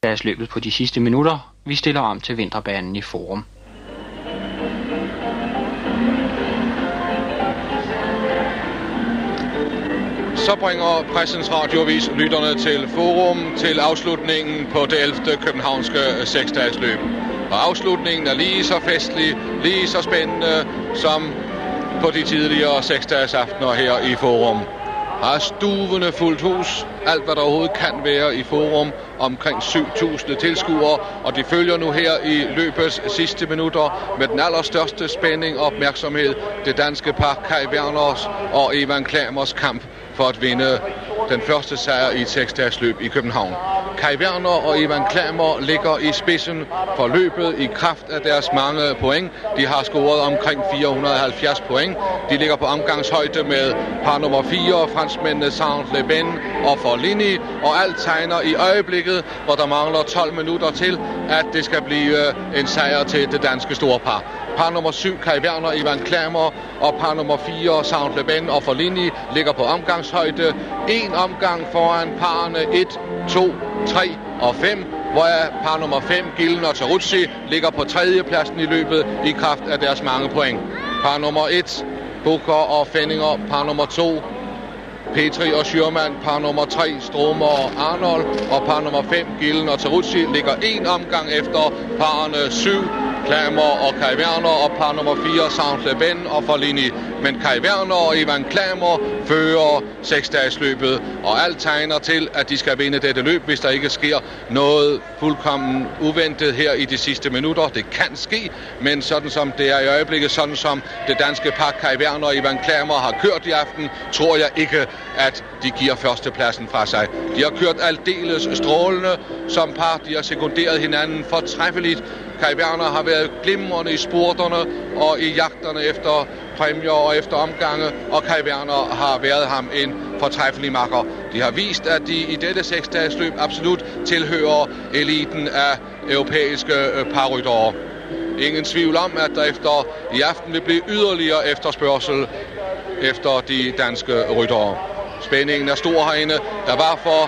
løbet på de sidste minutter. Vi stiller om til vinterbanen i Forum. Så bringer Pressens Radioavis lytterne til Forum til afslutningen på det 11. københavnske seksdagsløb. Og afslutningen er lige så festlig, lige så spændende som på de tidligere seksdagsaftener her i Forum. Der er stuvende fuldt hus, alt hvad der overhovedet kan være i Forum, omkring 7.000 tilskuere, og de følger nu her i løbets sidste minutter med den allerstørste spænding og opmærksomhed det danske par Kai Werners og Evan Klamers kamp for at vinde den første sejr i et seksdagsløb i København. Kai Werner og Evan Klamer ligger i spidsen for løbet i kraft af deres mange point. De har scoret omkring 470 point. De ligger på omgangshøjde med par nummer 4, franskmændene Saint-Le Ben og Forlini, og alt tegner i øjeblikket, hvor der mangler 12 minutter til, at det skal blive en sejr til det danske store par. Par nummer 7, Kai Werner, Evan Klamer, og par nummer 4, Saint-Le Ben og Forlini ligger på omgangshøjde. En omgang foran parerne 1, 2, 3 og 5, hvor par nummer 5, Gillen og Teruzzi, ligger på tredjepladsen i løbet i kraft af deres mange point. Par nummer 1, Booker og Fenninger, par nummer 2, Petri og Schürmann, par nummer 3, Stromer og Arnold, og par nummer 5, Gillen og Teruzzi, ligger en omgang efter parerne 7, Klamer og Kai Werner, og par nummer 4, Saint-Le Ben og Forlini. Men Kai Werner og Evan Klamer fører seksdagsløbet, og alt tegner til, at de skal vinde dette løb, hvis der ikke sker noget fuldkommen uventet her i de sidste minutter. Det kan ske, men sådan som det er i øjeblikket, sådan som det danske par Kai Werner og Evan Klamer har kørt i aften, tror jeg ikke, at de giver førstepladsen fra sig. De har kørt aldeles strålende som par. De har sekunderet hinanden fortræffeligt. Kai Werner har været glimrende i spurterne og i jagterne efter præmier og efter omgange, og Kai Werner har været ham en fortræffelig makker. De har vist, at de i dette seksdagsløb absolut tilhører eliten af europæiske parryttere. Ingen tvivl om, at der efter i aften vil blive yderligere efterspørgsel efter de danske ryttere. Spændingen er stor herinde. Der var for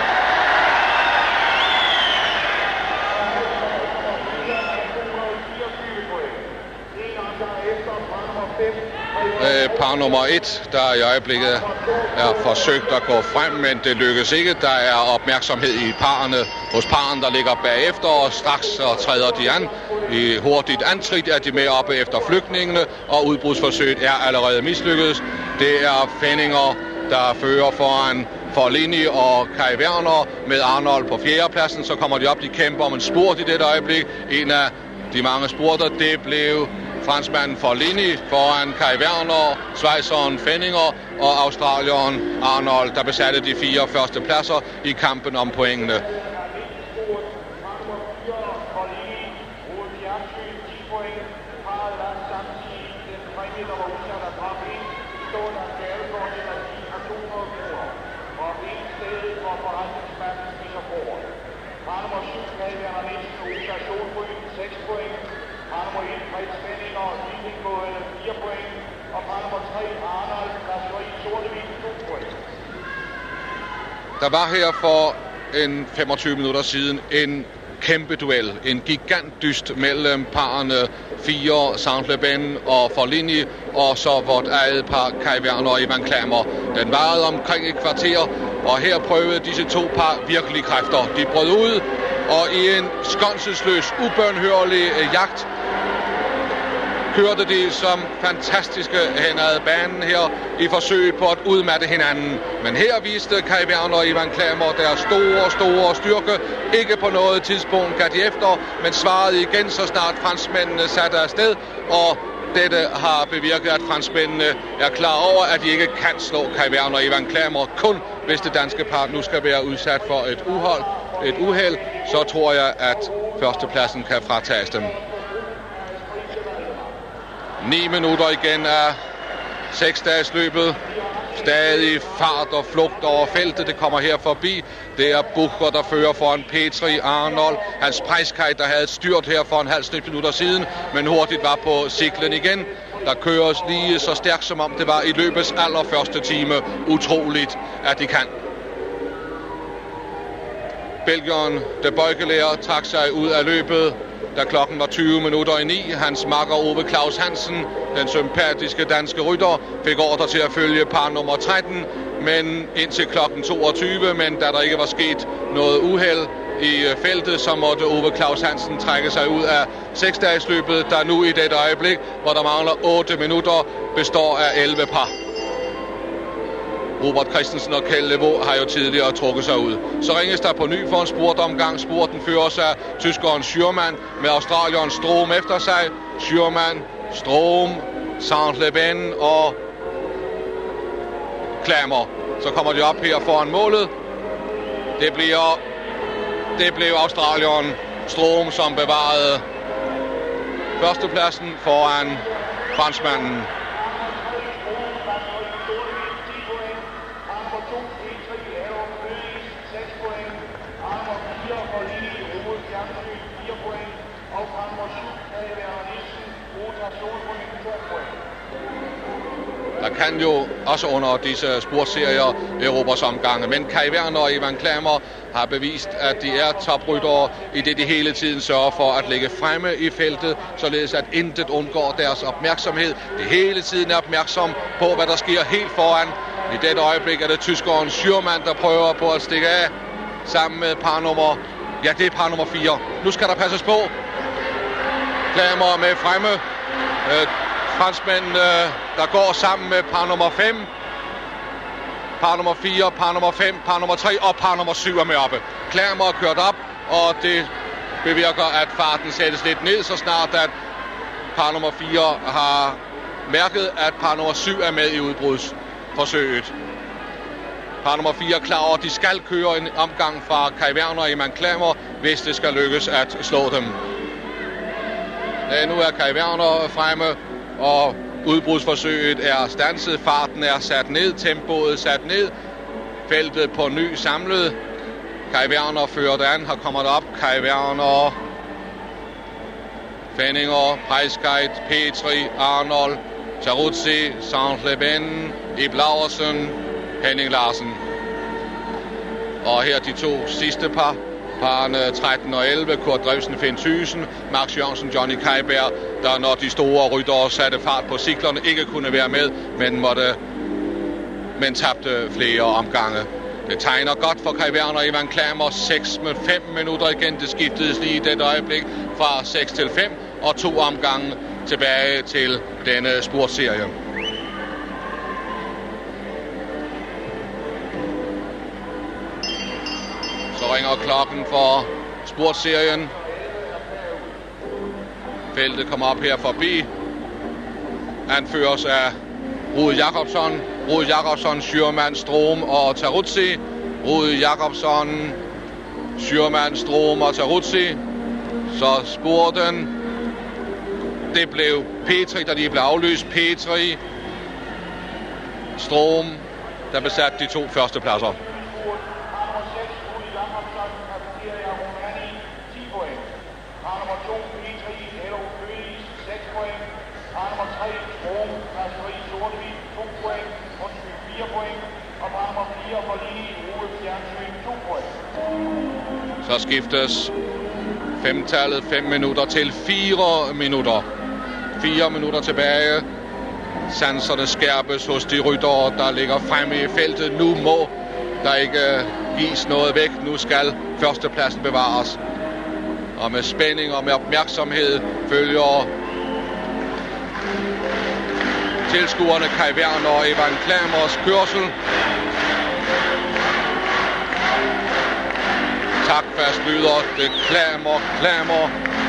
par nummer 1, der i øjeblikket er forsøgt at gå frem, men det lykkes ikke. Der er opmærksomhed i parerne, hos parerne, der ligger bagefter, og straks så træder de an. I hurtigt antrit er de med oppe efter flygtningene, og udbrudsforsøget er allerede mislykkedes. Det er Fenninger, der fører foran Forlini og Kai Werner med Arnold på fjerdepladsen. Så kommer de op, de kæmper om en spurt i dette øjeblik. En af de mange spurter, det blev franskmanden Forlini foran Kai Werner, schweizeren Fenninger og australieren Arnold, der besatte de 4 første pladser i kampen om pointene. Der var her for en 25 minutter siden en kæmpe duel, en gigantdyst mellem parerne 4, Saint-Le Ben og Forlini, og så vort eget par Kai Werner og Evan Klamer. Den varede omkring et kvarter, og her prøvede disse to par virkelig kræfter. De brød ud, og i en skånselsløs, ubønhørlig jagt kørte de som fantastiske hen ad banen her i forsøg på at udmatte hinanden. Men her viste Kai Werner og Evan Klamer deres store styrke. Ikke på noget tidspunkt gav de efter, men svarede igen, så snart franskmændene satte afsted, og dette har bevirket, at franskmændene er klar over, at de ikke kan slå Kai Werner og Evan Klamer, kun hvis det danske par nu skal være udsat for et uheld, så tror jeg, at førstepladsen kan fratages dem. 9 minutter igen af seksdagsløbet. Stadig fart og flugt over feltet. Det kommer her forbi. Det er Booker, der fører foran Petri, Arnold. Hans Preiskaj, der havde et styrt her for en halv minutter siden, men hurtigt var på cyklen igen. Der køres lige så stærkt, som om det var i løbets allerførste time. Utroligt, at de kan. Belgieren De Beugelere trak sig ud af løbet, da klokken var 9:20. Hans makker Ove Claus Hansen, den sympatiske danske rytter, fik ordre til at følge par nummer 13, men indtil klokken 22, men da der ikke var sket noget uheld i feltet, så måtte Ove Claus Hansen trække sig ud af 6-dagsløbet, der nu i dette øjeblik, hvor der mangler 8 minutter, består af 11 par. Robert Christensen og Kjeld Levaux har jo tidligere trukket sig ud. Så ringes der på ny for en spurtomgang. Spurten føres af tyskeren Schürmann med australieren Stroom efter sig. Schürmann, Stroom, Saint-Leven og Klammer. Så kommer de op her foran målet. Det blev australieren Stroom, som bevarede førstepladsen foran franskmanden. Der kan jo også under disse spurtserier erobres omgange, men Kai Werner og Ivan Klammer har bevist, at de er topryttere, i det de hele tiden sørger for at ligge fremme i feltet, således at intet undgår deres opmærksomhed. De hele tiden er opmærksom på, hvad der sker helt foran. I dette øjeblik er det tyskeren Schürmann, der prøver på at stikke af sammen med par nummer... Ja, det er par nummer 4. Nu skal der passes på. Klammer med fremme. Franskmænd, der går sammen med par nummer 5, par nummer 4, par nummer 5, par nummer 3 og par nummer 7 er med oppe. Klammer er kørt op, og det bevirker, at farten sættes lidt ned, så snart at par nummer 4 har mærket, at par nummer 7 er med i udbrudsforsøget. Par nummer 4 er klar over, at de skal køre en omgang fra Kai Werner og Ivan Klammer, hvis det skal lykkes at slå dem. Nu er Kai Werner fremme, og udbrudsforsøget er standset, farten er sat ned, tempoet sat ned, feltet på ny samlet. Kai Werner fører det an, har kommet op. Kai Werner, Fenninger, Preiskait, Petri, Arnold, Charuzzi, Saint-Leven, Ib Laursen, Henning Larsen. Og her de to sidste par. Parerne 13 og 11, Kurt Drewsen, Finn Thyssen, Max Jørgensen, Johnny Kajberg, der når de store ryttere satte fart på cyklerne, ikke kunne være med, men tabte flere omgange. Det tegner godt for Kai Werner og Ivan Klammer. 6 med 5 minutter igen. Det skiftedes lige i dette øjeblik fra 6 til 5 og 2 omgange tilbage til denne spurtserie. Så ringer klokken for spurtserien. Feltet kommer op her forbi. Anføres af Ruud Jacobsen, Schürmann, Stroom og Teruzzi. Ruud Jacobsen, Schürmann, Stroom og Teruzzi. Så spurten, det blev Petri, da de blev aflyst. Petri, Stroom, der besatte de 2 første pladser. Så skiftes 5-tallet 5 minutter til 4 minutter. 4 minutter tilbage. Sanserne skærpes hos de ryttere, der ligger fremme i feltet. Nu må der ikke gives noget væk. Nu skal førstepladsen bevares. Og med spænding og med opmærksomhed følger tilskuerne Kai Werner og Ivan Klammers kørsel. Takfast lyder det Klammer.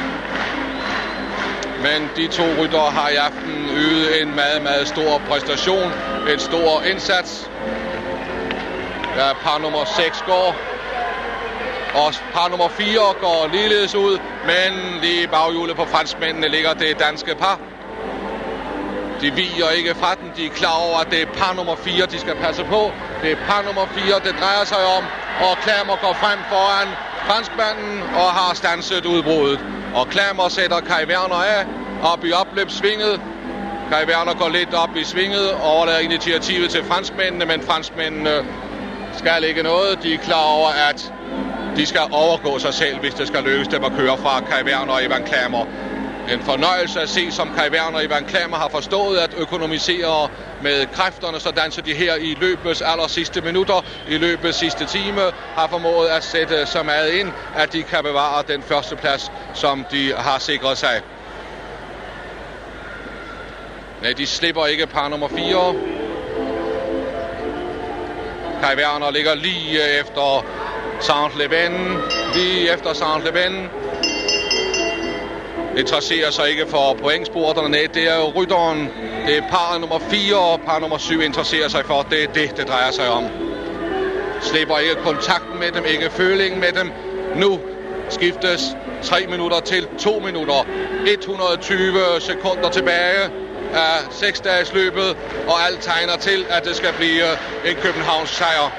Men de 2 ryttere har i aften ydet en meget stor præstation. En stor indsats. Der par nummer 6 går. Og par nummer 4 går ligeledes ud. Men lige i baghjulet på franskmændene ligger det danske par. De viger ikke fra den. De er klar over, at det er par nummer 4, de skal passe på. Det er par nummer 4, det drejer sig om. Og Klammer går frem foran franskmanden og har standset udbruddet. Og Klammer sætter Kai Werner af op i opløbssvinget. Kai Werner går lidt op i svinget og overlader initiativet til franskmændene, men franskmændene skal ikke noget. De er klar over, at De skal overgå sig selv, hvis det skal lykkes dem at køre fra Kai Werner og Ivan Klammer. En fornøjelse at se, som Kai Werner og Ivan Klammer har forstået at økonomisere med kræfterne, sådan så de her i løbets aller sidste minutter, i løbets sidste time, har formået at sætte så meget ind, at de kan bevare den første plads, som de har sikret sig. Nej, de slipper ikke par nummer 4. Kai Werner ligger lige efter Saint-Leven. Lige efter Saint-Leven. Interesserer sig ikke for pointspurterne. Nej, det er jo rytteren. Det er par nummer 4 og par nummer 7 interesserer sig for. Det er det drejer sig om. Slipper ikke kontakten med dem, ikke følingen med dem. Nu skiftes 3 minutter til 2 minutter. 120 sekunder tilbage af 6-dages løbet, og alt tegner til, at det skal blive en Københavns sejr.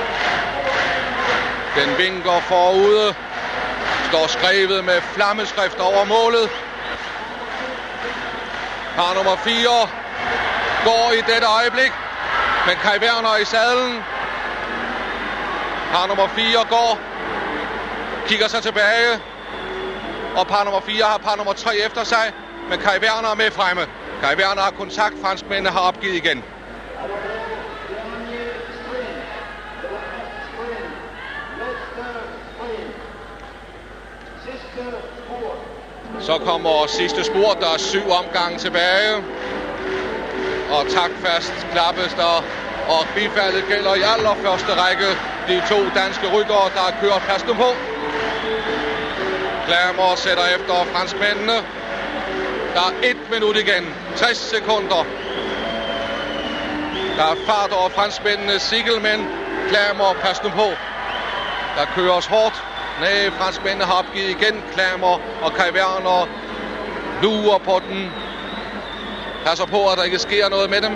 Den vinker forude. Står skrevet med flammeskrift over målet. Par nummer 4 går i dette øjeblik, men Kai Werner i sadlen. Par nummer 4 går, kigger sig tilbage, og par nummer 4 har par nummer 3 efter sig, men Kai Werner er med fremme. Kai Werner har kontakt, franskmændene har opgivet igen. Så kommer sidste spurt, der er 7 omgange tilbage. Og taktfast klappes der, og bifaldet gælder i allerførste række de 2 danske ryttere, der har kørt. Pas nu på. Klammer sætter efter franskmændene. Der er 1 minut igen. 60 sekunder. Der er fart over franskmændene. Sigelmænd. Klammer, pas nu på. Der køres hårdt. Nej, franskmændene har opgivet igen. Klammer og Kai Werner lurer på den. Passer på, at der ikke sker noget med dem.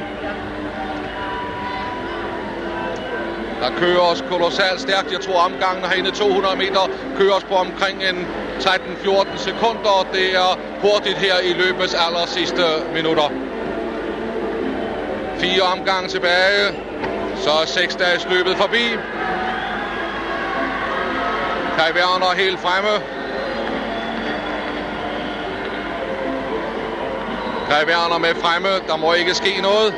Der køres kolossalt stærkt. Jeg tror, omgangen herinde 200 meter køres på omkring en 13-14 sekunder. Det er hurtigt her i løbets aller sidste minutter. 4 omgange tilbage. Så er 6-dages løbet forbi. Kai Werner helt fremme. Kai Werner med fremme. Der må ikke ske noget.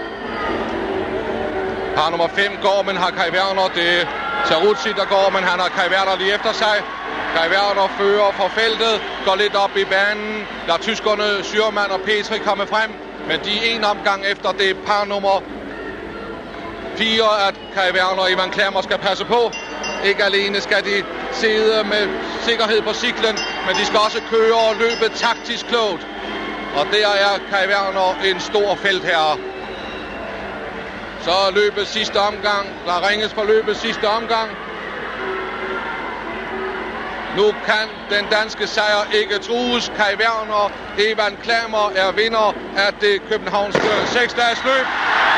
Par nummer 5 går, men har Kai Werner. Det er Teruzzi, der går, men han har Kai Werner lige efter sig. Kai Werner fører for feltet. Går lidt op i banen. Lader tyskerne Schürmann og Petri komme frem. Men de er en omgang efter. Det er par nummer 4, at Kai Werner og Ivan Klammer skal passe på. Ikke alene skal de sidde med sikkerhed på cyklen, men de skal også køre og løbe taktisk klogt. Og der er Kai Werner en stor feltherre. Så løbet sidste omgang. Der ringes for løbet sidste omgang. Nu kan den danske sejr ikke trues. Kai Werner, Ivan Klammer er vinder af det københavnske 6-dages løb.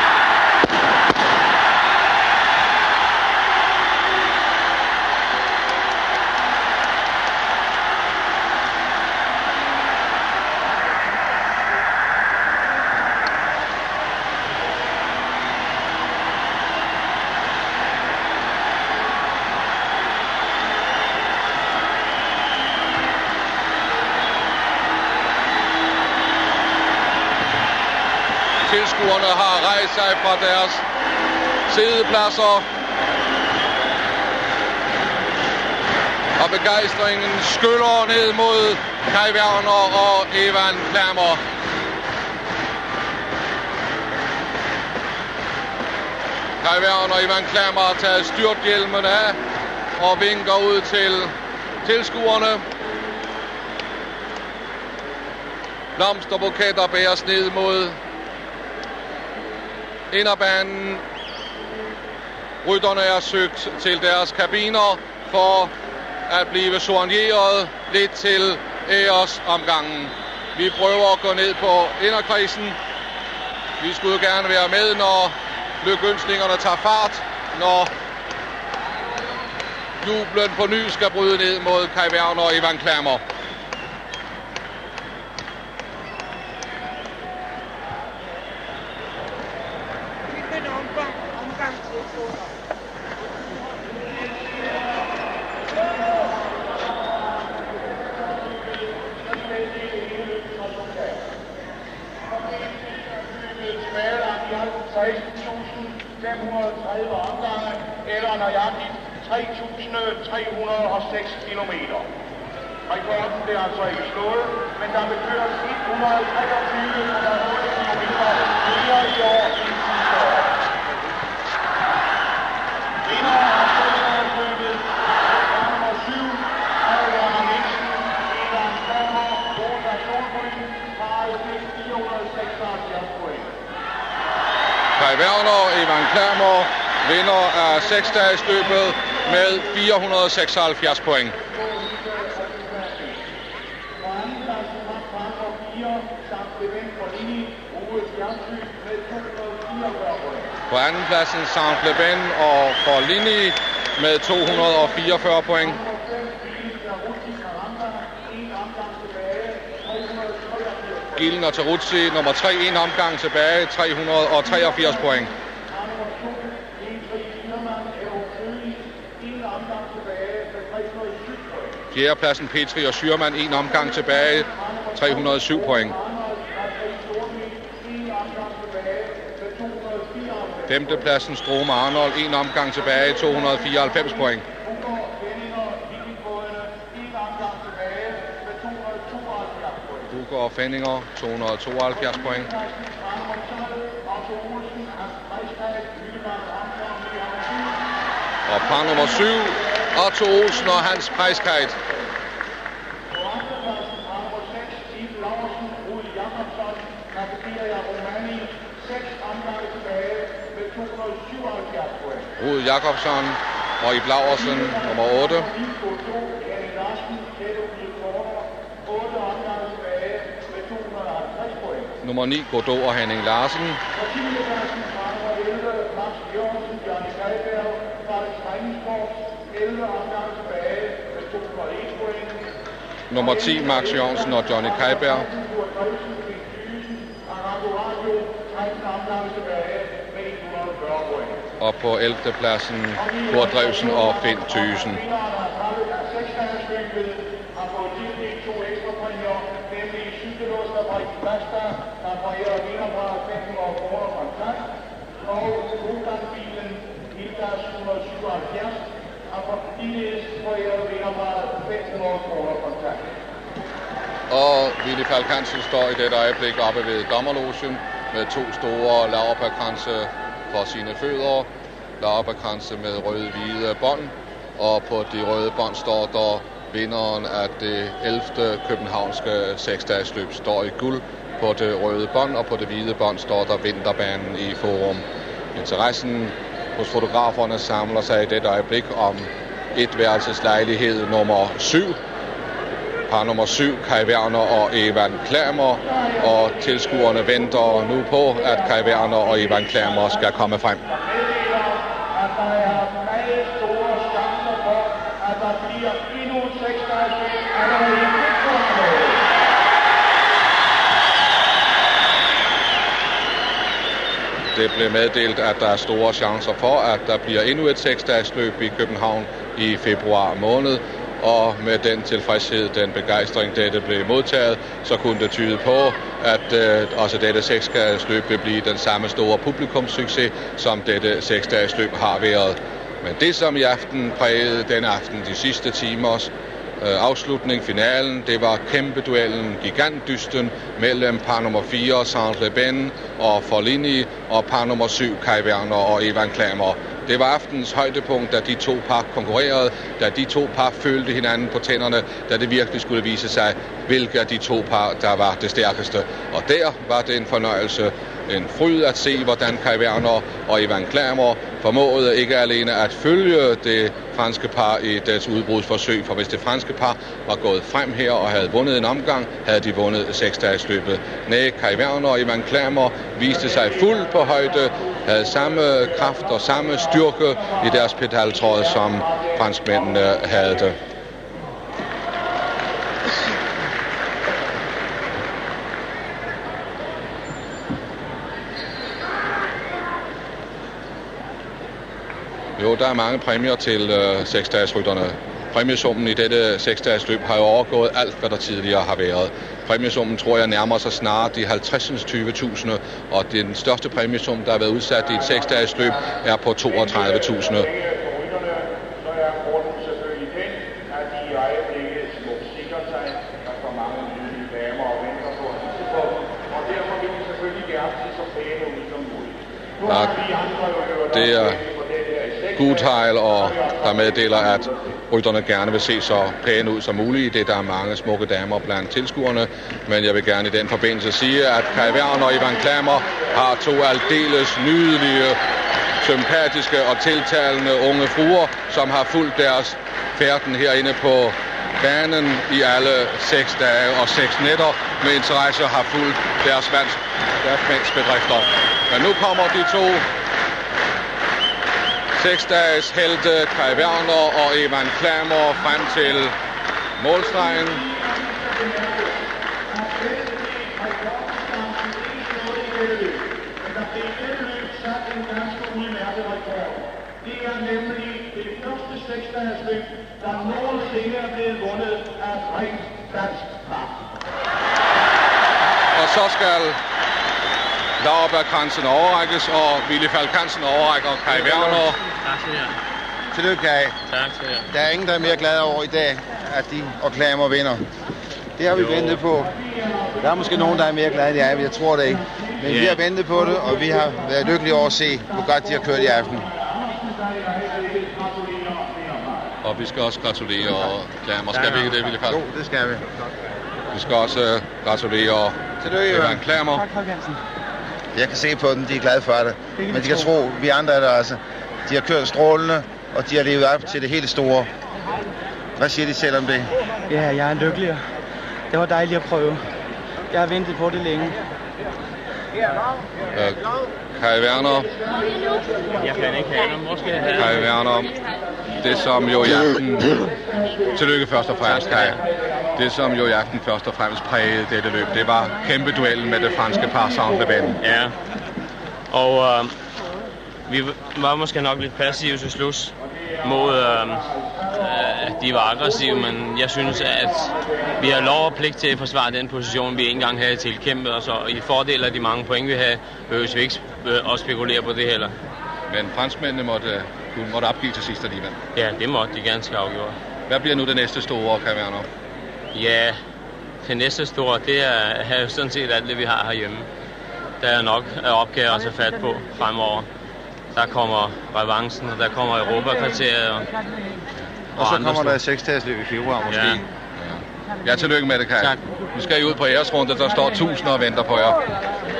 Tilskuerne har rejst sig fra deres sidepladser, og begejstringen skyller ned mod Kai Werner og Ivan Klammer. Kai Werner og Ivan Klammer har taget styrthjelmen af og vinker ud til tilskuerne. Blomsterbuketter bæres ned mod inderbanen. Rytterne er søgt til deres kabiner for at blive soigneret lidt til æresomgangen. Vi prøver at gå ned på inderkredsen. Vi skulle gerne være med, når lykønskningerne tager fart, når jublen på ny skal bryde ned mod Kai Werner og Ivan Klammer. nøjagtigt 3.306 kilometer. Rekorden blev altså ikke slået, men der vil køres 123,8 kilometer mere i år end sidste år. Vinder af Sønderløbet er nummer 7, Adrian Nielsen, Evan Klammer, Rosa Solbryn, har 476 point. Kai Werner, Evan Klammer vinder af 6-dagesløbet med 476 point. På andenpladsen Saint-Leben og Forlini med 244 point. Gillen og Teruzzi nummer 3, en omgang tilbage, 383 point. Fjerdepladsen Petri og Schürmann, en omgang tilbage, 307 point. Femtepladsen Strome Arnold, en omgang tilbage, 294 point. Hugo og Fenninger, 272 point. Og par nummer 7, Otto Olsen og Hans Preiskajt. Rud Jakobsson og Ib Laursen, nummer 8. Nummer 9, Godot og Henning Larsen. Nummer 10, Max Jørgensen og Johnny Kajberg. Og på 11. pladsen Kurt Drewsen og Finn Thyssen. Og Willy Falk Hansen står i dette øjeblik oppe ved dommerlogen med 2 store laurbærkranse for sine fødder. Laurbærkranse med røde-hvide bånd, og på de røde bånd står der vinderen af det 11. københavnske 6-dagesløb står i guld på det røde bånd, og på det hvide bånd står der vinterbanen i Forum. Interessen hos fotograferne samler sig i dette øjeblik om etværelseslejlighed nummer 7. Par nummer 7, Kai Werner og Evan Klammer, og tilskuerne venter nu på, at Kai Werner og Evan Klammer skal komme frem. Det blev meddelt, at der er store chancer for, at der bliver endnu et 6-dagsløb i København i februar måned. Og med den tilfredshed, den begejstring, dette blev modtaget, så kunne det tyde på, at også dette 6-dagsløb vil blive den samme store publikumssucces, som dette 6-dagsløb har været. Men det, som i aften prægede denne aften de sidste timers afslutning, finalen, det var kæmpe duellen, gigantdysten mellem par nummer 4, Saint-Leben og Forlini, og par nummer 7, Kai Werner og Evan Klammer. Det var aftens højdepunkt, da de to par konkurrerede, da de to par følte hinanden på tænderne, da det virkelig skulle vise sig, hvilke af de to par, der var det stærkeste. Og der var det en fornøjelse, en fryd at se, hvordan Kai Werner og Evan Klammer formåede ikke alene at følge det franske par i dets udbrudsforsøg, for hvis det franske par var gået frem her og havde vundet en omgang, havde de vundet 6-dagsløbet. Nej, Kai Werner og Evan Klammer viste sig fuldt på højde, havde samme kraft og samme styrke i deres pedaltråd, som franskmændene havde det. Jo, der er mange præmier til 6-dagesrytterne. Præmiesummen i dette 6-dagesløb har jo overgået alt, hvad der tidligere har været. Præmiesummen tror jeg nærmer sig snart de 50.000, og den største præmiesum, der har været udsat i et 6-dagesløb, er på 32.000. øjeblikket smuk sikrer sig. Der står mange nydelige damer og venter på at hisse på. Og derfor vil vi selvfølgelig gerne se så pæne ud som muligt. Det er Gutheil, og der meddeler, at rytterne gerne vil se så pæne ud som muligt. Det der er mange smukke damer blandt tilskuerne, men jeg vil gerne i den forbindelse sige, at Kai Werner og Ivan Klammer har to aldeles nydelige, sympatiske og tiltalende unge fruer, som har fulgt deres færden herinde på banen i alle 6 dage og 6 nætter med interesse har fulgt deres mands bedrifter. Men nu kommer de to 6-dages helte Kai Werner og Ivan Klammer frem til målstregen. Det er nemlig det første 6-dages løb, der nogensinde er blevet vundet af rent dansk par. Og så skal Lauerberg-kransen overrækkes, og Willy Falk-Hansen overrækker Kai Werner. Tak skal jeg. Tillykke, Kai. Tak skal jeg. Der er ingen, der er mere glade over i dag, at de og Klammer vinder. Det har vi ventet på. Der er måske nogen, der er mere glade end jeg, men jeg tror det ikke. Men vi har ventet på det, og vi har været lykkelige over at se, hvor godt de har kørt i aften. Og vi skal også gratulere Klammer. Skal vi ikke det, Willy Falk? Jo, det skal vi. Vi skal også gratulere Ivan Klammer. Jeg kan se på dem, de er glade for det. Men de kan tro, vi andre er der altså. De har kørt strålende, og de har levet op til det helt store. Hvad siger de selv om det? Ja, jeg er lykkelig. Det var dejligt at prøve. Jeg har ventet på det længe. Kai Werner. Jeg kan ikke have dem. Måske have Kai Werner. Det som jo i aften... Tillykke først og fremmest, Kai. Det som jo i aften først og fremmest prægede dette løb, det var kæmpe duellen med det franske par Saint-Leben. Ja. Og vi var måske nok lidt passive til slus mod, at de var aggressive, men jeg synes, at vi har lov og pligt til at forsvare den position, vi ikke engang havde tilkæmpet os, og i fordel af de mange point, vi havde, behøves vi ikke at spekulere på det heller. Men franskmændene måtte opgive til sidst alligevel. Ja, det måtte de ganske afgjort. Hvad bliver nu det næste store, Kai Werner? Ja, det næste store, det er at have sådan set alt det, vi har herhjemme. Der er nok opgaver at tage fat på fremover. Der kommer revancen, og der kommer Europa-kriteriet. Og så kommer der 6-dages løb i februar måske. Ja, tillykke med det, Kai. Tak. Nu skal I ud på æresrunde, der står tusinder og venter på jer.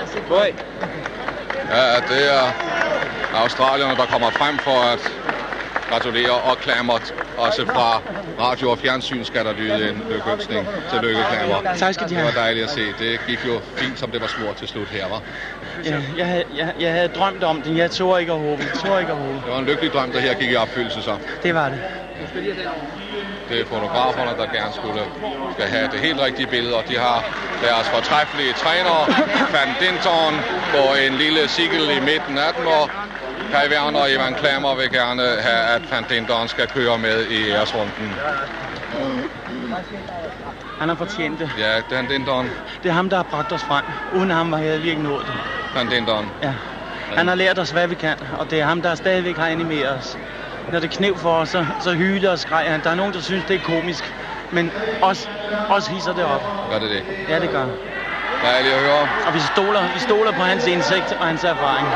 Ja, det er australierne, der kommer frem for at gratulere, og Klammer også fra radio og fjernsyn skal der lyde en lykønsning. Tillykke, Klammer. Tak skal de have. Det var dejligt at se. Det gik jo fint, som det var smurt til slut her, var. Ja, jeg havde drømt om det. Jeg tror ikke at håbe. Det var en lykkelig drøm, der her gik i opfyldelse så. Det var det. Det er fotograferne, der gerne skal have det helt rigtige billede, og de har deres fortræffelige trænere, Van Dinton, på en lille cykel i midten af dem, og Kai Werner og Ivan Klammer vil gerne have, at Van Dinton skal køre med i æresrunden. Han har fortjent det. Ja, Van Dinton. Det er ham, der har bragt os frem. Uden ham havde vi ikke nået det. Van Dinton. Ja. Han har lært os, hvad vi kan, og det er ham, der stadigvæk har animeret os. Når det knev for os, så hyler og skræger han. Der er nogen, der synes, det er komisk, men os hisser det op. Gør det det? Ja, det gør. Dejligt at høre. Og vi stoler på hans indsigt og hans erfaring.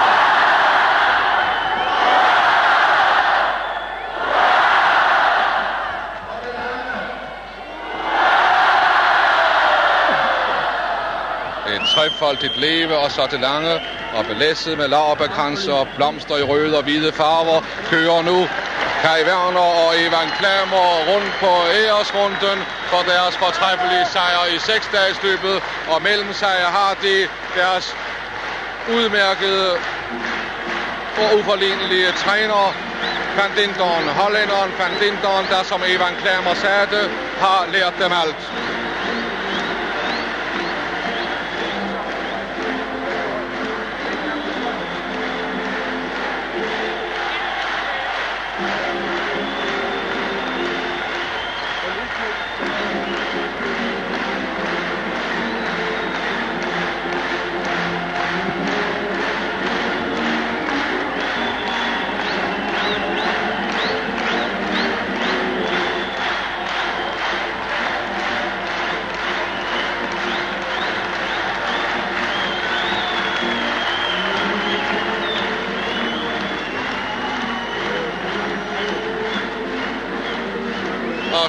Et trefoldigt leve, og så det lange og belæsset med laurbærkranser og blomster i røde og hvide farver, kører nu Kai Werner og Ivan Klammer rundt på æresrunden for deres fortræffelige sejr i 6-dagesløbet, og mellem sig har de deres udmærkede og uforlignelige træner, Van Dinton, hollænderen Van Dinton, der som Ivan Klammer sagde det, har lært dem alt.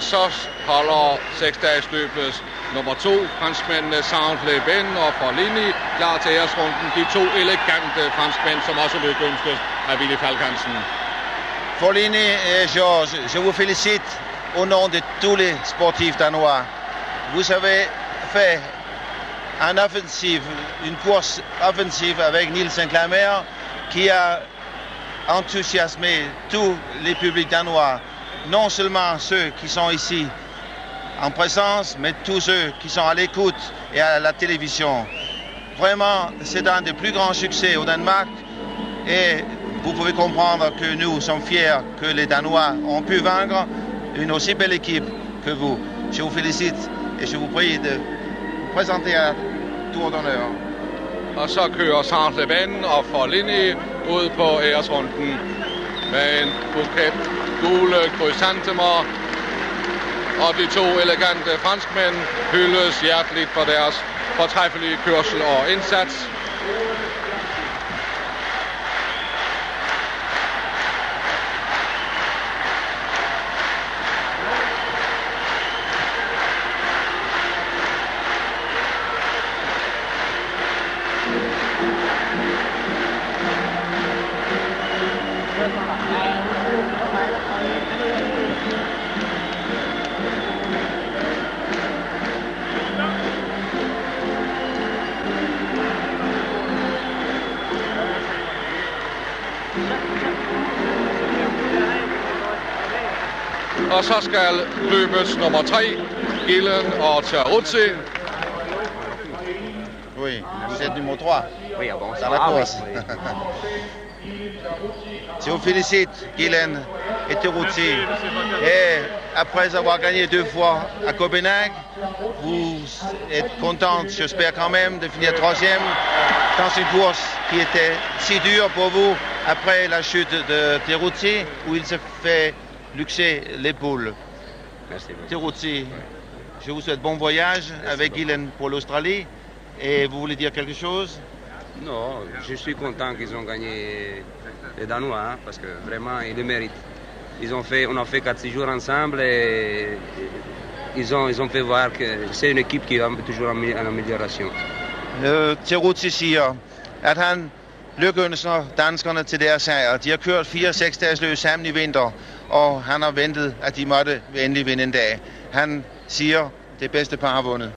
så holder 6-dagesløbets nummer 2, franskmændene Saint-Leben og Forlini, klar til æresrunden. De 2 elegante franskmænd, som også lykønskes af Willy Falk Hansen. Forlini, je vous félicite au nom de tous les sportifs danois. Vous avez fait une course offensive avec Nielsen Clammer qui a enthousiasmé tous les publics danois, non seulement ceux qui sont ici en présence, mais tous ceux qui sont à l'écoute et à la télévision. Vraiment, c'est un des plus grands succès au Danemark et vous pouvez comprendre que nous sommes fiers que les Danois ont pu vaincre une aussi belle équipe que vous. Je vous félicite et je vous prie de vous présenter à tour d'honneur. Og så kører Saint-Leben og Forlini ud på æresrunden med en buket gule krysantemmer. Og de 2 elegante franskmænd hyldes hjerteligt for deres fortræffelige kørsel og indsats. Og så skal løbets nummer 3, Gillen og Teruzzi. Oui, vous êtes numéro 3. Oui, bon, dans la course. Je vous félicite, Gillen et Teruzzi. Et après avoir gagné 2 fois à Copenhague, vous êtes contente, j'espère quand même, de finir 3e dans une course qui était si dure pour vous après la chute de Teruzzi, où il se fait luxer l'épaule. Merci beaucoup. Teruzzi, je vous souhaite bon voyage avec Gillen pour l'Australie. Et vous voulez dire quelque chose? Non, je suis content qu'ils ont gagné les Danois, hein, parce que vraiment, ils le méritent. On a fait 4-6 jours ensemble et ils ont fait voir que c'est une équipe qui est toujours en amélioration. Teruzzi siger, at han lykønsker danskerne til deres sejr. De har kørt 4 6-dagesløb sammen i vinter, og han har ventet, at de måtte endelig vinde en dag. Han siger, det bedste par har vundet.